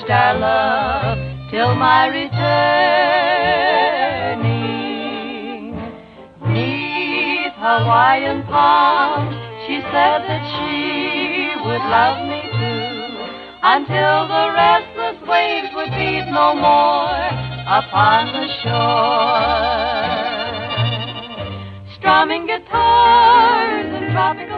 our love till my returning. 'Neath Hawaiian palms, she said that she would love me too, until the restless waves would beat no more upon the shore. Strumming guitars and tropical